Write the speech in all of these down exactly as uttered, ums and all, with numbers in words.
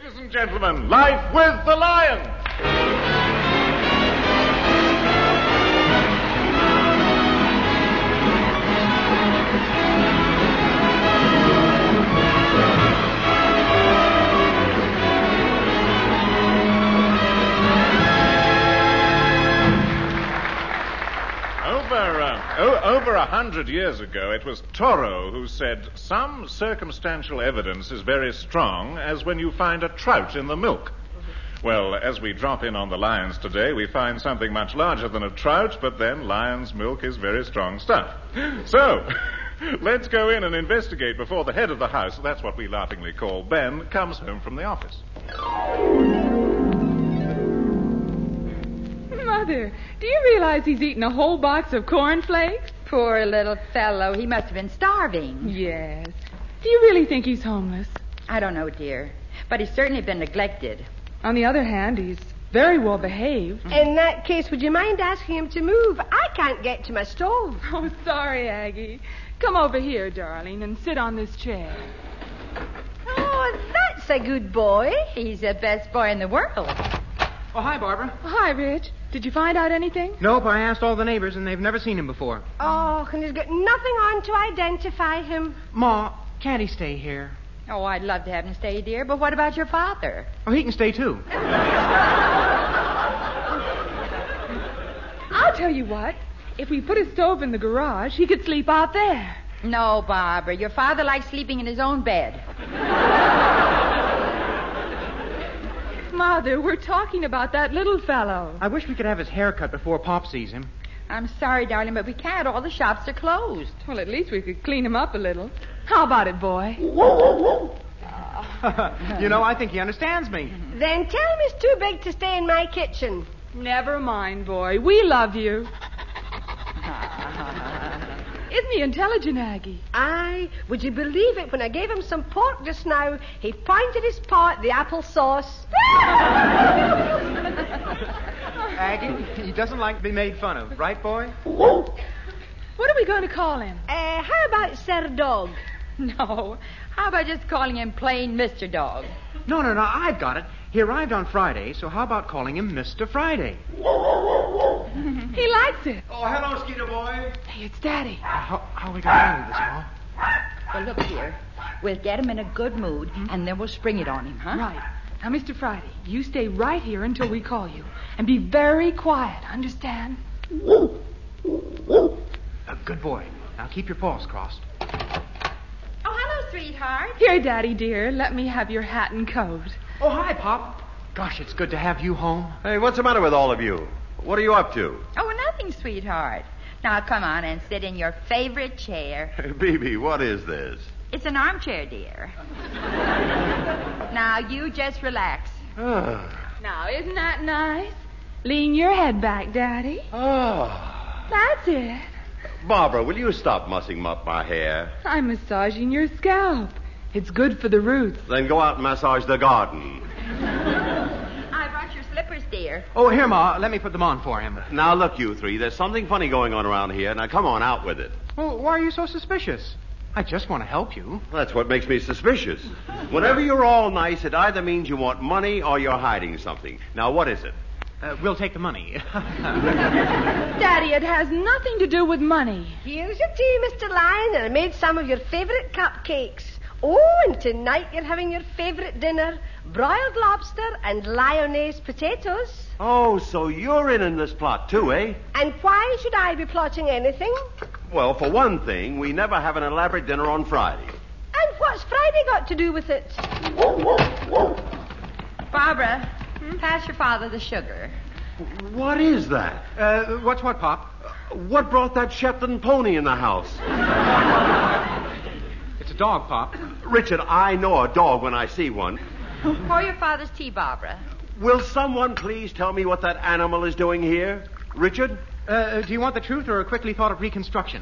Ladies and gentlemen, Life with the Lion. Over, uh, o- over a hundred years ago, it was Toro who said, some circumstantial evidence is very strong, as when you find a trout in the milk. Well, as we drop in on the lions today, we find something much larger than a trout, but then lion's milk is very strong stuff. So, let's go in and investigate before the head of the house, that's what we laughingly call Ben, comes home from the office. Mother, do you realize he's eaten a whole box of cornflakes? Poor little fellow. He must have been starving. Yes. Do you really think he's homeless? I don't know, dear. But he's certainly been neglected. On the other hand, he's very well behaved. In that case, would you mind asking him to move? I can't get to my stove. Oh, sorry, Aggie. Come over here, darling, and sit on this chair. Oh, that's a good boy. He's the best boy in the world. Oh, hi, Barbara. Hi, Rich. Did you find out anything? Nope, I asked all the neighbors, and they've never seen him before. Oh, and he's got nothing on to identify him. Ma, can't he stay here? Oh, I'd love to have him stay, dear, but what about your father? Oh, he can stay, too. I'll tell you what. If we put a stove in the garage, he could sleep out there. No, Barbara. Your father likes sleeping in his own bed. Mother, we're talking about that little fellow. I wish we could have his hair cut before Pop sees him. I'm sorry, darling, but we can't. All the shops are closed. Well, at least we could clean him up a little. How about it, boy? You know, I think he understands me. Then tell him he's too big to stay in my kitchen. Never mind, boy. We love you. Isn't he intelligent, Aggie? Aye. Would you believe it? When I gave him some pork just now, he pointed his paw at the applesauce. Aggie, he doesn't like to be made fun of, right, boy? What are we going to call him? Uh, how about Sir Dog? No. How about just calling him plain Mister Dog? No, no, no, I've got it. He arrived on Friday, so how about calling him Mister Friday? He likes it. Oh, hello, Skeeter boy. Hey, it's Daddy. How, how are we going to handle this, Ma? Well, look here. We'll get him in a good mood, and then we'll spring it on him, huh? Right. Now, Mister Friday, you stay right here until we call you. And be very quiet, understand? A good boy. Now keep your paws crossed. Oh, hello, sweetheart. Here, Daddy, dear. Let me have your hat and coat. Oh, hi, Pop. Gosh, it's good to have you home. Hey, what's the matter with all of you? What are you up to? Oh, nothing, sweetheart. Now, come on and sit in your favorite chair. Hey, Bebe, what is this? It's an armchair, dear. Now, you just relax. Now, isn't that nice? Lean your head back, Daddy. Oh. That's it. Barbara, will you stop mussing up my hair? I'm massaging your scalp. It's good for the roots. Then go out and massage the garden. I brought your slippers, dear. Oh, here, Ma. Let me put them on for him. Now, look, you three. There's something funny going on around here. Now, come on, out with it. Well, why are you so suspicious? I just want to help you. That's what makes me suspicious. Whenever you're all nice, it either means you want money or you're hiding something. Now, what is it? Uh, we'll take the money. Daddy, it has nothing to do with money. Here's your tea, Mister Lion, and I made some of your favorite cupcakes. Oh, and tonight you're having your favorite dinner, broiled lobster and Lyonnaise potatoes. Oh, so you're in in this plot, too, eh? And why should I be plotting anything? Well, for one thing, we never have an elaborate dinner on Friday. And what's Friday got to do with it? Barbara, hmm? pass your father the sugar. What is that? Uh, what's what, Pop? What brought that Shetland pony in the house? It's a dog, Pop. Richard, I know a dog when I see one. Pour your father's tea, Barbara. Will someone please tell me what that animal is doing here? Richard? Uh, do you want the truth or a quickly thought of reconstruction?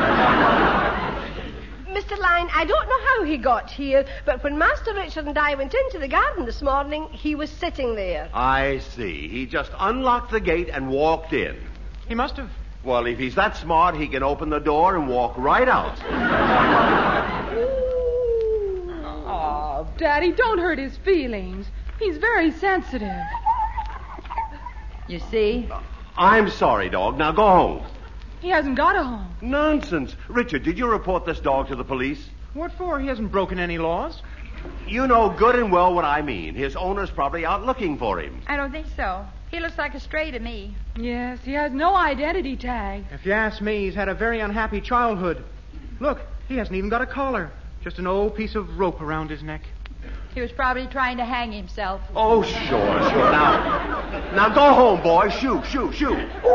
Mister Lion, I don't know how he got here, but when Master Richard and I went into the garden this morning, he was sitting there. I see. He just unlocked the gate and walked in. He must have. Well, if he's that smart, he can open the door and walk right out. Oh, Daddy, don't hurt his feelings. He's very sensitive. You see? I'm sorry, dog. Now go home. He hasn't got a home. Nonsense. Richard, did you report this dog to the police? What for? He hasn't broken any laws. You know good and well what I mean. His owner's probably out looking for him. I don't think so. He looks like a stray to me. Yes, he has no identity tag. If you ask me, he's had a very unhappy childhood. Look, he hasn't even got a collar. Just an old piece of rope around his neck. He was probably trying to hang himself. Oh, sure, sure. Now, now go home, boy. Shoot, shoot, shoot.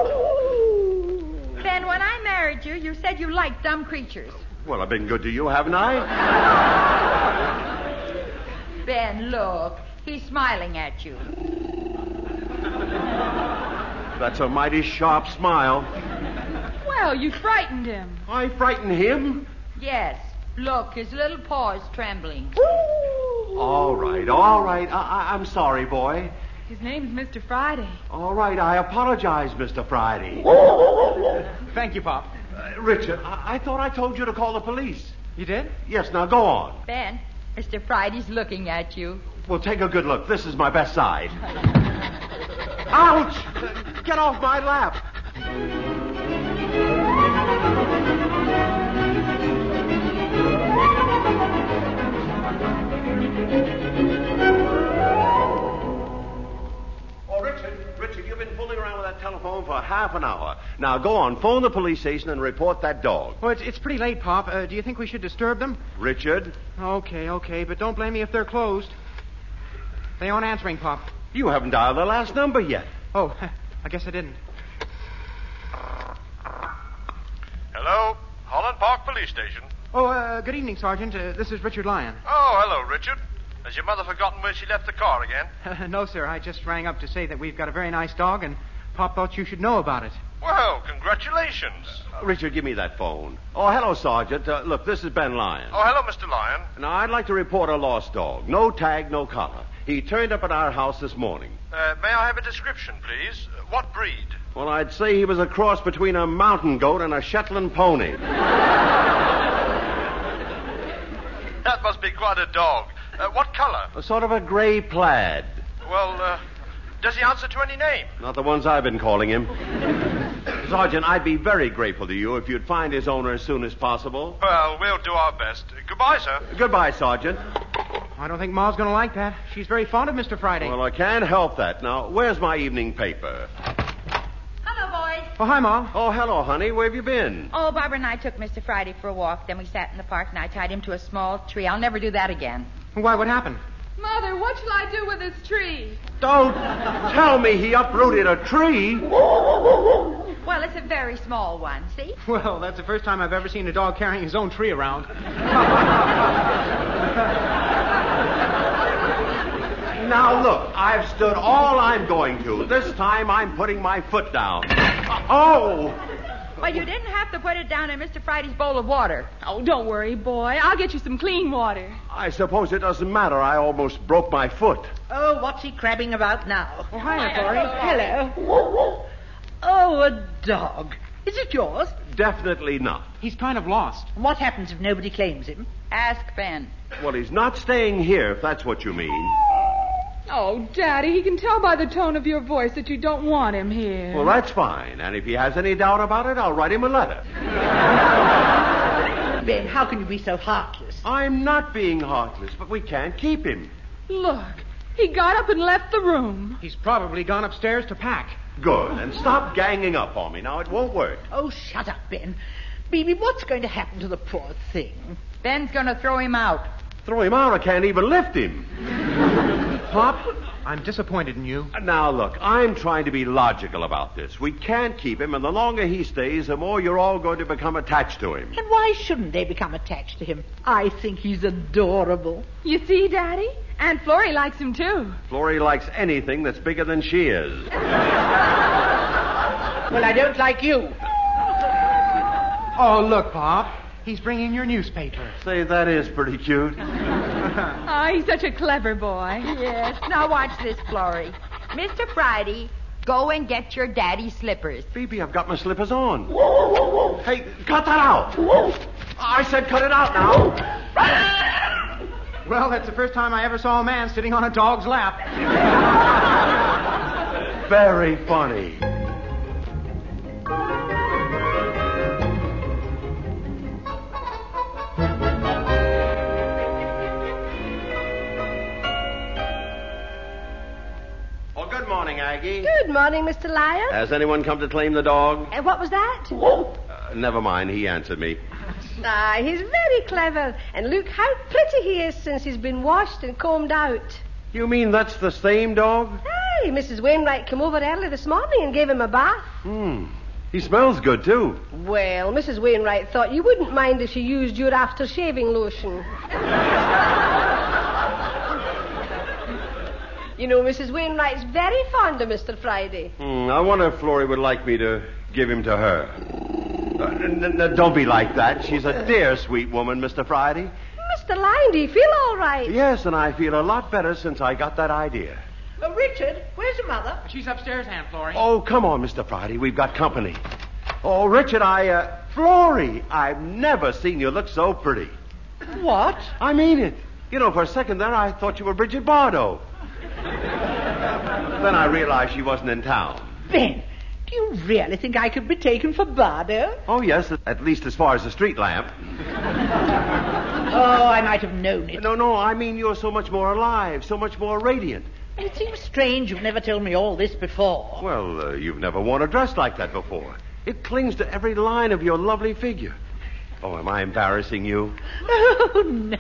Ben, when I married you, you said you liked dumb creatures. Well, I've been good to you, haven't I? Ben, look. He's smiling at you. That's a mighty sharp smile. Well, you frightened him. I frighten him? Yes. Look, his little paw is trembling. All right, all right. I- I- I'm sorry, boy. His name's Mister Friday. All right, I apologize, Mister Friday. Thank you, Pop. Uh, Richard, I-, I thought I told you to call the police. You did? Yes, now go on. Ben, Mister Friday's looking at you. Well, take a good look. This is my best side. Ouch! Uh, Get off my lap. Oh, Richard, Richard, you've been fooling around with that telephone for half an hour. Now, go on, phone the police station and report that dog. Well, it's, it's pretty late, Pop. Uh, do you think we should disturb them? Richard, Okay, okay, but don't blame me if they're closed. They aren't answering, Pop. you haven't dialed the last number yet. Oh, I guess I didn't. Hello? Holland Park Police Station. Oh, uh, good evening, Sergeant. Uh, this is Richard Lyon. Oh, hello, Richard. Has your mother forgotten where she left the car again? no, sir. I just rang up to say that we've got a very nice dog, and Pop thought you should know about it. Well, congratulations. Uh, Richard, give me that phone. Oh, hello, Sergeant. Uh, look, this is Ben Lyon. Oh, hello, Mister Lyon. Now, I'd like to report a lost dog. No tag, no collar. He turned up at our house this morning. Uh, may I have a description, please? Uh, what breed? Well, I'd say he was a cross between a mountain goat and a Shetland pony. That must be quite a dog. Uh, what color? A sort of a gray plaid. Well, uh, does he answer to any name? Not the ones I've been calling him. Sergeant, I'd be very grateful to you if you'd find his owner as soon as possible. Well, we'll do our best. Uh, goodbye, sir. Goodbye, Sergeant. I don't think Ma's going to like that. She's very fond of Mister Friday. Well, I can't help that. Now, where's my evening paper? Hello, boys. Oh, hi, Ma. Oh, hello, honey. Where have you been? Oh, Barbara and I took Mister Friday for a walk. Then we sat in the park and I tied him to a small tree. I'll never do that again. Why, what happened? Mother, what shall I do with this tree? Don't tell me he uprooted a tree. Well, it's a very small one, see? Well, that's the first time I've ever seen a dog carrying his own tree around. Now, look, I've stood all I'm going to. This time I'm putting my foot down. Oh! Well, you didn't have to put it down in Mister Friday's bowl of water. Oh, don't worry, boy. I'll get you some clean water. I suppose it doesn't matter. I almost broke my foot. Oh, what's he crabbing about now? Oh, hi, Florrie. Hello. Oh, a dog. Is it yours? Definitely not. He's kind of lost. And what happens if nobody claims him? Ask Ben. Well, he's not staying here, if that's what you mean. Oh, Daddy, he can tell by the tone of your voice that you don't want him here. Well, that's fine. And if he has any doubt about it, I'll write him a letter. Ben, how can you be so heartless? I'm not being heartless, but we can't keep him. Look, he got up and left the room. He's probably gone upstairs to pack. Good. And stop ganging up on me. Now, it won't work. Oh, shut up, Ben. Bibi, what's going to happen to the poor thing? Ben's going to throw him out. Throw him out. I can't even lift him. Pop, I'm disappointed in you. Now, look, I'm trying to be logical about this. We can't keep him, and the longer he stays, the more you're all going to become attached to him. And why shouldn't they become attached to him? I think he's adorable. You see, Daddy? Aunt Florrie likes him, too. Florrie likes anything that's bigger than she is. Well, I don't like you. Oh, look, Pop. He's bringing your newspaper. Say, that is pretty cute. Oh, he's such a clever boy. Yes. Now watch this, Florrie. Mister Friday, go and get your daddy's slippers. Phoebe, I've got my slippers on. Hey, cut that out. I said cut it out now. Well, that's the first time I ever saw a man sitting on a dog's lap. Very funny. Oh, good morning, Aggie. Good morning, Mister Lion. Has anyone come to claim the dog? Uh, what was that? Uh, never mind, he answered me. Ah, he's very clever. And look how pretty he is since he's been washed and combed out. You mean that's the same dog? Hey, Missus Wainwright came over early this morning and gave him a bath. Hmm. He smells good, too. Well, Missus Wainwright thought you wouldn't mind if she used your after-shaving lotion. You know, Missus Wainwright's very fond of Mister Friday. Hmm, I wonder if Florrie would like me to give him to her. Uh, n- n- don't be like that. She's a dear, sweet woman, Mister Friday. Mister Lion, do you feel all right? Yes, and I feel a lot better since I got that idea. Uh, Richard, where's your mother? She's upstairs, Aunt Florrie. Oh, come on, Mister Friday. We've got company. Oh, Richard, I, uh... Florrie, I've never seen you look so pretty. What? I mean it. You know, for a second there, I thought you were Bridget Bardot. Then I realized she wasn't in town. Ben, do you really think I could be taken for Bardo? Oh, yes, at least as far as the street lamp. Oh, I might have known it. No, no, I mean you're so much more alive, so much more radiant. It seems strange you've never told me all this before. Well, uh, you've never worn a dress like that before. It clings to every line of your lovely figure. Oh, am I embarrassing you? Oh, no.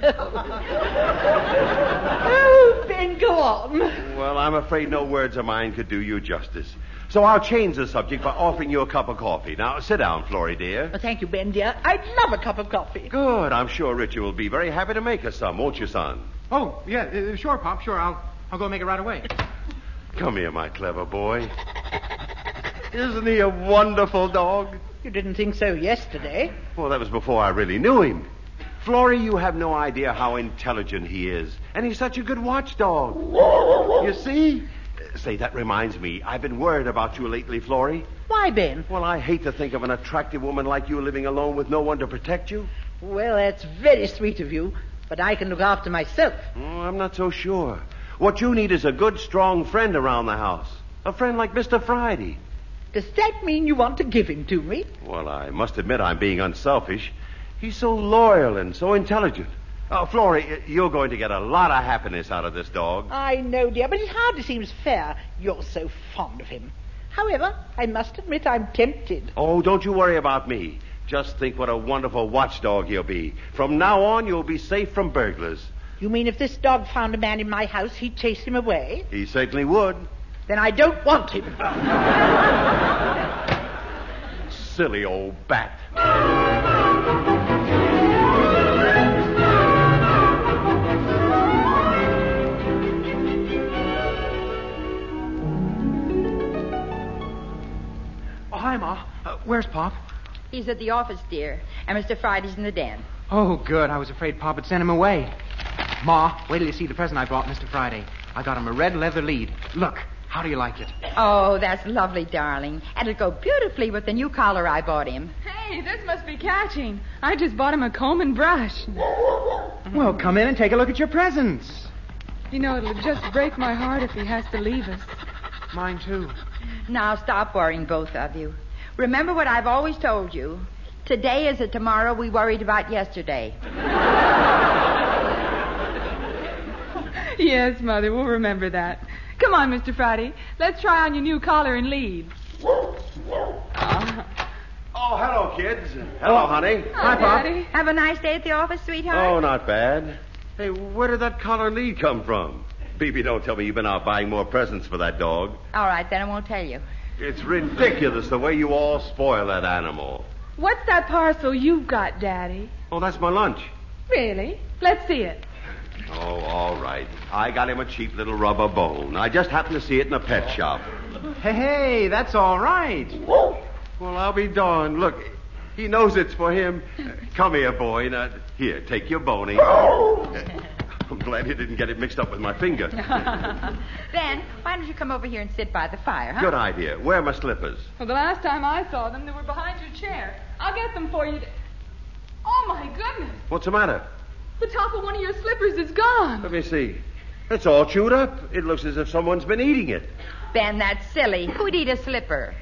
Oh, Ben, go on. Well, I'm afraid no words of mine could do you justice. So I'll change the subject by offering you a cup of coffee. Now, sit down, Florrie, dear. Oh, thank you, Ben, dear. I'd love a cup of coffee. Good. I'm sure Richard will be very happy to make us some, won't you, son? Oh, yeah, uh, sure, Pop, sure. I'll, I'll go make it right away. Come here, my clever boy. Isn't he a wonderful dog? You didn't think so yesterday. Well, that was before I really knew him. Florrie, you have no idea how intelligent he is. And he's such a good watchdog. You see? Say, that reminds me. I've been worried about you lately, Florrie. Why, Ben? Well, I hate to think of an attractive woman like you living alone with no one to protect you. Well, that's very sweet of you, but I can look after myself. Oh, I'm not so sure. What you need is a good, strong friend around the house. A friend like Mister Friday. Does that mean you want to give him to me? Well, I must admit I'm being unselfish. He's so loyal and so intelligent. Oh, Florrie, you're going to get a lot of happiness out of this dog. I know, dear, but it hardly seems fair. You're so fond of him. However, I must admit I'm tempted. Oh, don't you worry about me. Just think what a wonderful watchdog he'll be. From now on, you'll be safe from burglars. You mean if this dog found a man in my house, he'd chase him away? He certainly would. Then I don't want him. Silly old bat. Oh, hi, Ma. Uh, where's Pop? He's at the office, dear, and Mister Friday's in the den. Oh, good. I was afraid Pop had sent him away. Ma, wait till you see the present I brought Mister Friday. I got him a red leather lead. Look, how do you like it? Oh, that's lovely, darling. And it'll go beautifully with the new collar I bought him. Hey, this must be catching. I just bought him a comb and brush. Well, come in and take a look at your presents. You know, it'll just break my heart if he has to leave us. Mine, too. Now, stop worrying, both of you. Remember what I've always told you. Today is a tomorrow we worried about yesterday. Yes, Mother, we'll remember that. Come on, Mister Friday. Let's try on your new collar and lead. Oh, hello, kids. Hello, honey. Hi, Pop. Daddy. Have a nice day at the office, sweetheart. Oh, not bad. Hey, where did that collar lead come from? Phoebe, don't tell me you've been out buying more presents for that dog. All right, then I won't tell you. It's ridiculous the way you all spoil that animal. What's that parcel you've got, Daddy? Oh, that's my lunch. Really? Let's see it. Oh, all right. I got him a cheap little rubber bone. I just happened to see it in a pet shop. Hey, hey, that's all right. Well, I'll be darned. Look, he knows it's for him. Uh, come here, boy. Now, here, take your bony. I'm glad you didn't get it mixed up with my finger. Ben, why don't you come over here and sit by the fire, huh? Good idea. Where are my slippers? Well, the last time I saw them, they were behind your chair. I'll get them for you. To... Oh, my goodness. What's the matter? The top of one of your slippers is gone. Let me see. It's all chewed up. It looks as if someone's been eating it. Ben, that's silly. Who'd eat a slipper?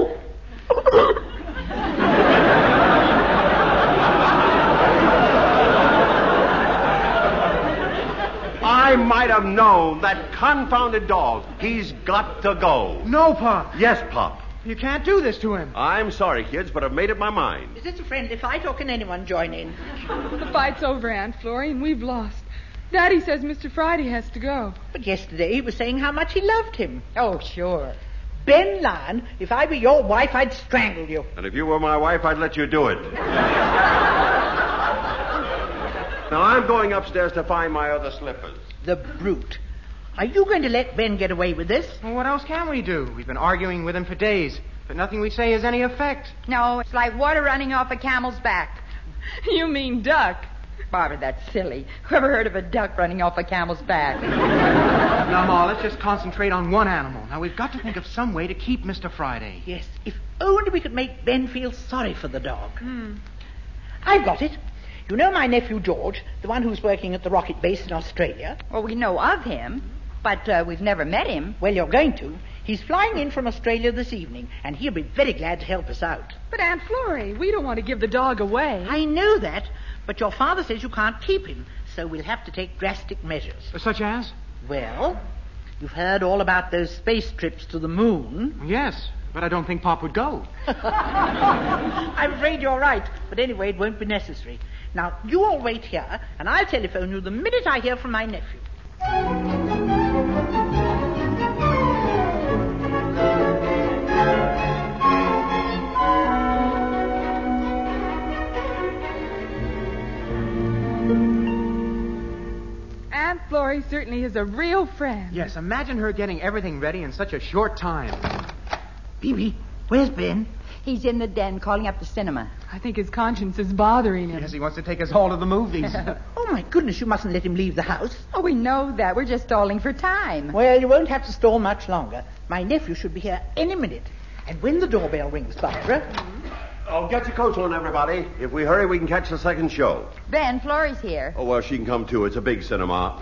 I might have known. That confounded dog. He's got to go. No, Pop. Yes, Pop. You can't do this to him. I'm sorry, kids, but I've made up my mind. Is this a friendly fight, or can anyone join in? The fight's over, Aunt Florrie, and we've lost. Daddy says Mister Friday has to go. But yesterday he was saying how much he loved him. Oh, sure. Ben Lyon, if I were your wife, I'd strangle you. And if you were my wife, I'd let you do it. Now, I'm going upstairs to find my other slippers. The brute. Are you going to let Ben get away with this? Well, what else can we do? We've been arguing with him for days, but nothing we say has any effect. No, it's like water running off a camel's back. You mean duck. Barbara, that's silly. Whoever heard of a duck running off a camel's back? Now, Ma, let's just concentrate on one animal. Now, we've got to think of some way to keep Mister Friday. Yes, if only we could make Ben feel sorry for the dog. Hmm. I've got it. You know my nephew George, the one who's working at the rocket base in Australia? Well, we know of him, but uh, we've never met him. Well, you're going to. He's flying in from Australia this evening, and he'll be very glad to help us out. But, Aunt Florrie, we don't want to give the dog away. I know that, but your father says you can't keep him, so we'll have to take drastic measures. Such as? Well, you've heard all about those space trips to the moon. Yes, but I don't think Pop would go. I'm afraid you're right, but anyway, it won't be necessary. Now, you all wait here, and I'll telephone you the minute I hear from my nephew. Aunt Florrie certainly is a real friend. Yes, imagine her getting everything ready in such a short time. Phoebe, where's Ben? He's in the den calling up the cinema. I think his conscience is bothering him. Yes, he wants to take us all to the movies. Oh, my goodness, you mustn't let him leave the house. Oh, we know that. We're just stalling for time. Well, you won't have to stall much longer. My nephew should be here any minute. And when the doorbell rings, Barbara... Oh, get your coats on, everybody. If we hurry, we can catch the second show. Ben, Florrie's here. Oh, well, she can come, too. It's a big cinema.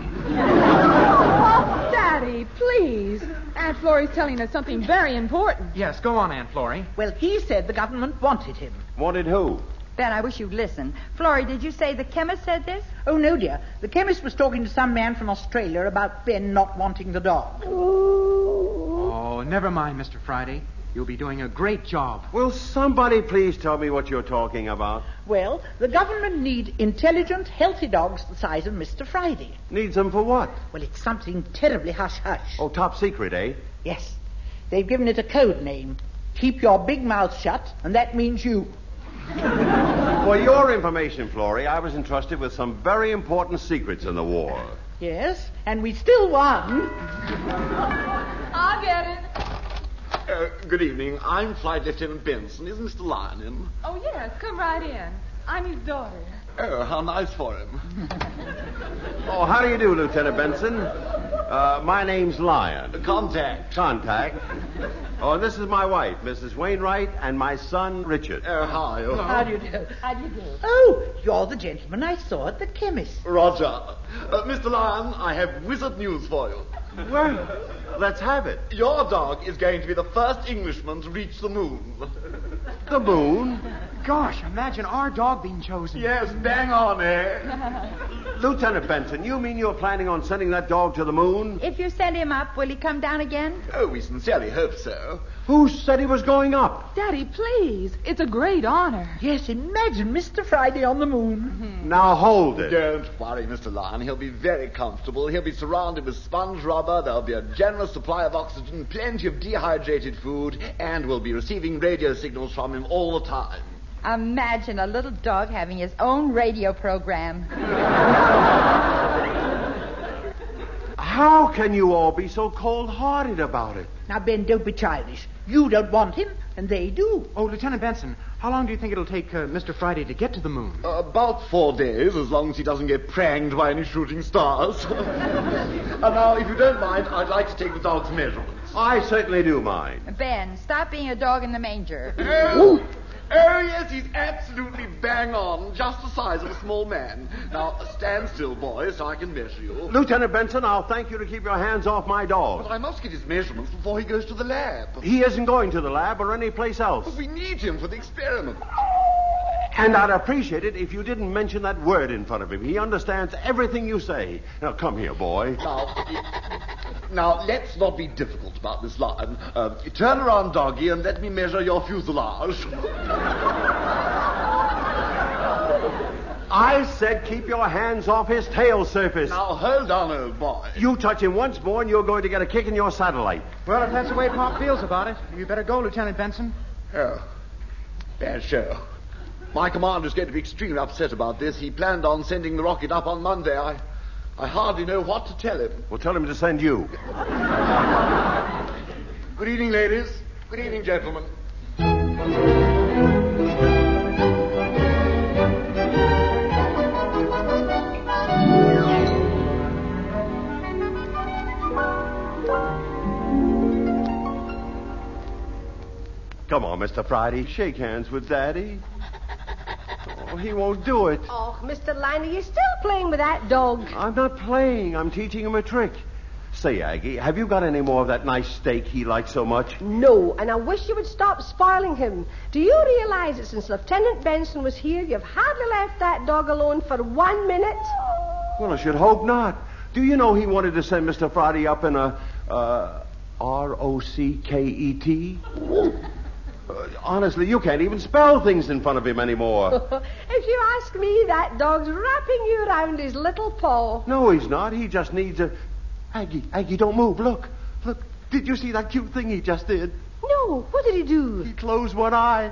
Oh, Daddy, please. Aunt Florrie's telling us something very important. Yes, go on, Aunt Florrie. Well, he said the government wanted him. Wanted who? Ben, I wish you'd listen. Florrie, did you say the chemist said this? Oh, no, dear. The chemist was talking to some man from Australia about Ben not wanting the dog. Oh, never mind, Mister Friday. You'll be doing a great job. Will somebody please tell me what you're talking about? Well, the government need intelligent, healthy dogs the size of Mister Friday. Needs them for what? Well, it's something terribly hush-hush. Oh, top secret, eh? Yes. They've given it a code name. Keep your big mouth shut, and that means you. For your information, Florrie, I was entrusted with some very important secrets in the war. Yes, and we still won. I'll get it. Uh, good evening. I'm Flight Lieutenant Benson. Is Mister Lyon in? Oh, yes, come right in. I'm his daughter. Oh, how nice for him. Oh, how do you do, Lieutenant Benson? Uh, my name's Lyon. Contact. Contact. Oh, and this is my wife, Missus Wainwright, and my son, Richard. Oh, hi. Oh. How do you do? How do you do? Oh, you're the gentleman I saw at the chemist. Roger. Uh, Mister Lyon, I have wizard news for you. Well, let's have it. Your dog is going to be the first Englishman to reach the moon. The moon? Gosh, imagine our dog being chosen. Yes, bang on, eh? Lieutenant Benson, you mean you're planning on sending that dog to the moon? If you send him up, will he come down again? Oh, we sincerely hope so. Who said he was going up? Daddy, please. It's a great honor. Yes, imagine Mister Friday on the moon. Now hold it. Don't worry, Mister Lyon. He'll be very comfortable. He'll be surrounded with sponge rubber. There'll be a generous supply of oxygen, plenty of dehydrated food, and we'll be receiving radio signals from him all the time. Imagine a little dog having his own radio program. How can you all be so cold-hearted about it? Now, Ben, don't be childish. You don't want him, and they do. Oh, Lieutenant Benson, how long do you think it'll take uh, Mister Friday to get to the moon? Uh, about four days, as long as he doesn't get pranged by any shooting stars. And now, if you don't mind, I'd like to take the dog's measurements. I certainly do mind. Ben, stop being a dog in the manger. Ooh, Oh, yes, he's absolutely bang on, just the size of a small man. Now, stand still, boy, so I can measure you. Lieutenant Benson, I'll thank you to keep your hands off my dog. But I must get his measurements before he goes to the lab. He isn't going to the lab or any place else. But we need him for the experiment. And I'd appreciate it if you didn't mention that word in front of him. He understands everything you say. Now, come here, boy. Now, now let's not be difficult about this line. Uh, turn around, doggy, and let me measure your fuselage. I said keep your hands off his tail surface. Now, hold on, old boy. You touch him once more and you're going to get a kick in your satellite. Well, if that's the way Pop feels about it, you better go, Lieutenant Benson. Oh, bad show. My commander's going to be extremely upset about this. He planned on sending the rocket up on Monday. I, I hardly know what to tell him. Well, tell him to send you. Good evening, ladies. Good evening, gentlemen. Come on, Mister Friday. Shake hands with Daddy. Oh, he won't do it. Oh, Mister Liner, you're still playing with that dog. I'm not playing. I'm teaching him a trick. Say, Aggie, have you got any more of that nice steak he likes so much? No, and I wish you would stop spoiling him. Do you realize that since Lieutenant Benson was here, you've hardly left that dog alone for one minute? Well, I should hope not. Do you know he wanted to send Mister Friday up in a, uh, R O C K E T? Uh, honestly, you can't even spell things in front of him anymore. If you ask me, that dog's wrapping you around his little paw. No, he's not. He just needs a... Aggie, Aggie, don't move. Look. Look. Did you see that cute thing he just did? No. What did he do? He closed one eye.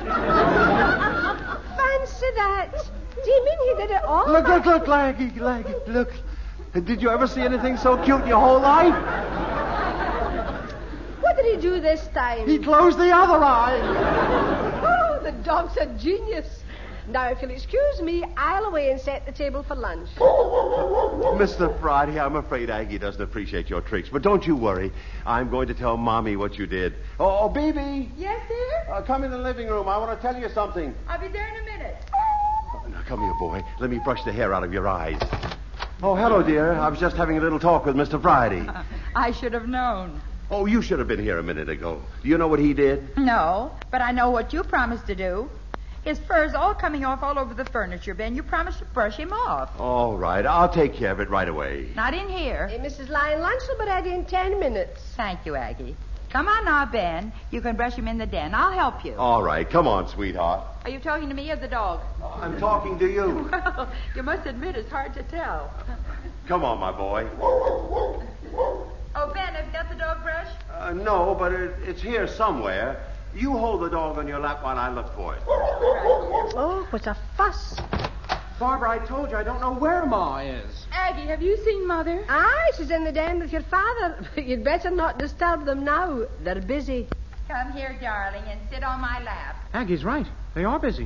Fancy that. Do you mean he did it all? Look, look, look, Aggie, Aggie, look. Did you ever see anything so cute in your whole life? What did he do this time? He closed the other eye. Oh, the dog's a genius. Now, if you'll excuse me, I'll away and set the table for lunch. Mister Friday, I'm afraid Aggie doesn't appreciate your tricks. But don't you worry. I'm going to tell Mommy what you did. Oh, oh Baby. Yes, dear? Uh, come in the living room. I want to tell you something. I'll be there in a minute. Oh, now, come here, boy. Let me brush the hair out of your eyes. Oh, hello, dear. I was just having a little talk with Mister Friday. I should have known. Oh, you should have been here a minute ago. Do you know what he did? No, but I know what you promised to do. His fur's all coming off all over the furniture, Ben. You promised to brush him off. All right. I'll take care of it right away. Not in here. Hey, Missus Lyon, lunch will be ready in ten minutes. Thank you, Aggie. Come on now, Ben. You can brush him in the den. I'll help you. All right. Come on, sweetheart. Are you talking to me or the dog? I'm talking to you. Well, you must admit it's hard to tell. Come on, my boy. Oh, Ben, have you got the dog brush? Uh, no, but it, it's here somewhere. You hold the dog on your lap while I look for it. Oh, what a fuss. Barbara, I told you I don't know where Ma is. Aggie, have you seen Mother? Aye, she's in the den with your father. But you'd better not disturb them now. They're busy. Come here, darling, and sit on my lap. Aggie's right. They are busy.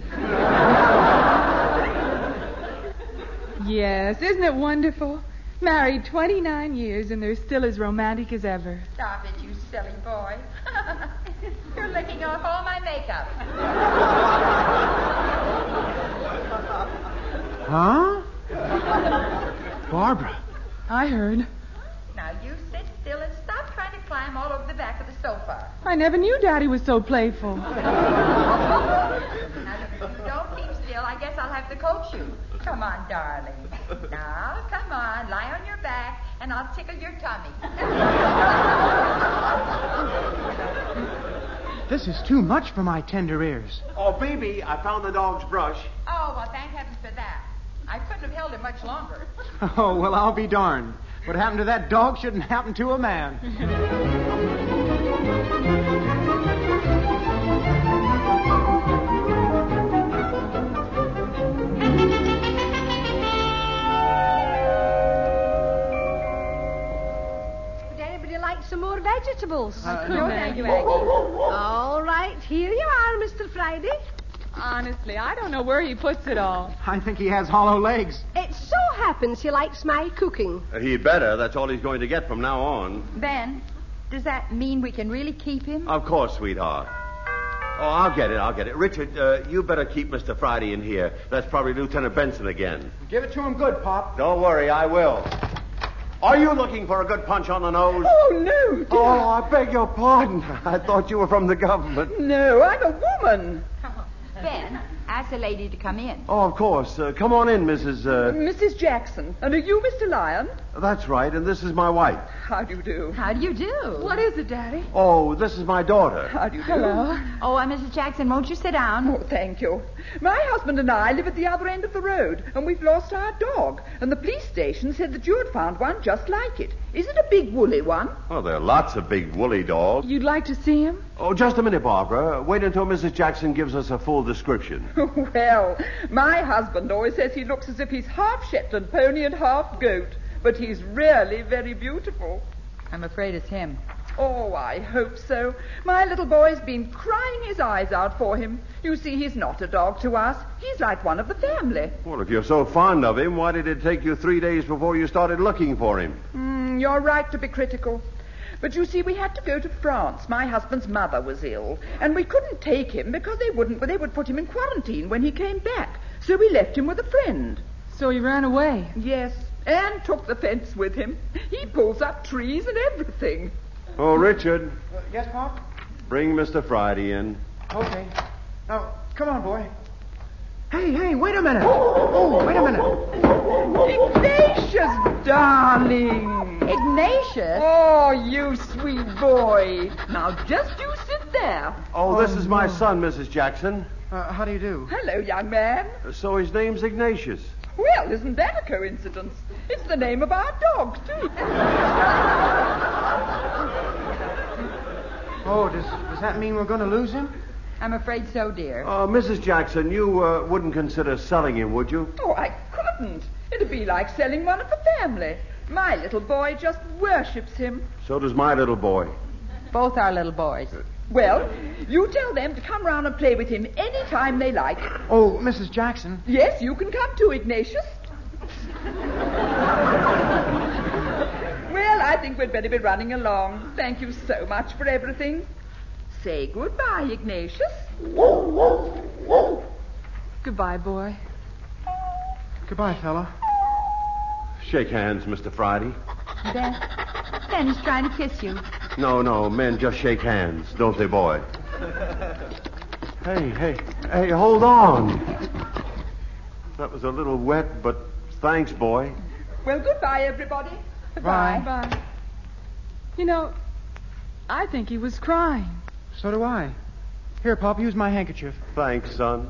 Yes, isn't it wonderful? Married twenty-nine years, and they're still as romantic as ever. Stop it, you silly boy. You're licking off all my makeup. Huh? Barbara. I heard. Now, you sit still and stop trying to climb all over the back of the sofa. I never knew Daddy was so playful. Now, if you don't keep still, I guess I'll have to coax you. Come on, darling. Now, come on, lie on your back, and I'll tickle your tummy. This is too much for my tender ears. Oh, baby, I found the dog's brush. Oh, well, thank heavens for that. I couldn't have held it much longer. Oh, well, I'll be darned. What happened to that dog shouldn't happen to a man. Would anybody like some more vegetables? Uh, No, thank you, Aggie. All right, here you are, Mister Friday. Honestly, I don't know where he puts it all. I think he has hollow legs. It so happens he likes my cooking. Uh, he'd better. That's all he's going to get from now on. Ben, does that mean we can really keep him? Of course, sweetheart. Oh, I'll get it, I'll get it. Richard, uh, you better keep Mister Friday in here. That's probably Lieutenant Benson again. Give it to him good, Pop. Don't worry, I will. Are you looking for a good punch on the nose? Oh, no, dear. Oh, I beg your pardon. I thought you were from the government. No, I'm a woman. Ben, ask the lady to come in. Oh, of course. Uh, come on in, Missus Uh... Missus Jackson. And are you Mister Lyon? That's right, and this is my wife. How do you do? How do you do? What is it, Daddy? Oh, this is my daughter. How do you do? Hello. Oh, uh, Missus Jackson, won't you sit down? Oh, thank you. My husband and I live at the other end of the road, and we've lost our dog. And the police station said that you had found one just like it. Is it a big woolly one? Oh, there are lots of big woolly dogs. You'd like to see him? Oh, just a minute, Barbara. Wait until Missus Jackson gives us a full description. Well, my husband always says he looks as if he's half Shetland pony and half goat. But he's really very beautiful. I'm afraid it's him. Oh, I hope so. My little boy's been crying his eyes out for him. You see, he's not a dog to us. He's like one of the family. Well, if you're so fond of him, why did it take you three days before you started looking for him? Mm, you're right to be critical. But you see, we had to go to France. My husband's mother was ill, and we couldn't take him because they wouldn't. They would put him in quarantine when he came back. So we left him with a friend. So he ran away. Yes, and took the fence with him. He pulls up trees and everything. Oh, Richard, Uh, yes, Pop? bring Mister Friday in. Okay. Now, come on, boy. Hey, hey, wait a minute. Oh, wait a minute. Ignatius, darling. Ignatius? Oh, you sweet boy. Now, just you sit there. Oh, this is my son, Missus Jackson. Uh, how do you do? Hello, young man. So his name's Ignatius. Well, isn't that a coincidence? It's the name of our dog, too. Oh, does, does that mean we're going to lose him? I'm afraid so, dear. Uh, Missus Jackson, you uh, wouldn't consider selling him, would you? Oh, I couldn't. It'd be like selling one of the family. My little boy just worships him. So does my little boy. Both our little boys. Well, you tell them to come round and play with him any time they like. Oh, Missus Jackson. Yes, you can come too, Ignatius. Well, I think we'd better be running along. Thank you so much for everything. Say goodbye, Ignatius. Goodbye, boy. Goodbye, fella. Shake hands, Mister Friday. Ben, Ben is trying to kiss you. No, no, men just shake hands, don't they, boy? Hey, hey, hey, hold on. That was a little wet, but thanks, boy. Well, goodbye, everybody. Goodbye. Bye. You know, I think he was crying. So do I. Here, Pop, use my handkerchief. Thanks, son.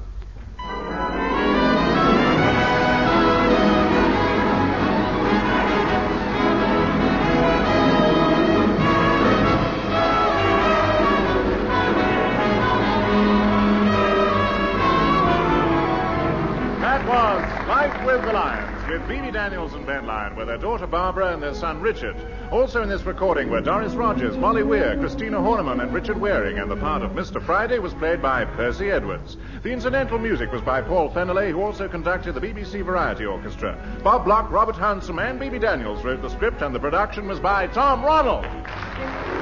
With the Lions, with Beanie Daniels and Ben Lyon, with their daughter Barbara and their son Richard. Also in this recording were Doris Rogers, Molly Weir, Christina Horniman, and Richard Waring, and the part of Mister Friday was played by Percy Edwards. The incidental music was by Paul Feneley, who also conducted the B B C Variety Orchestra. Bob Block, Robert Hansom, and Beanie Daniels wrote the script, and the production was by Tom Ronald.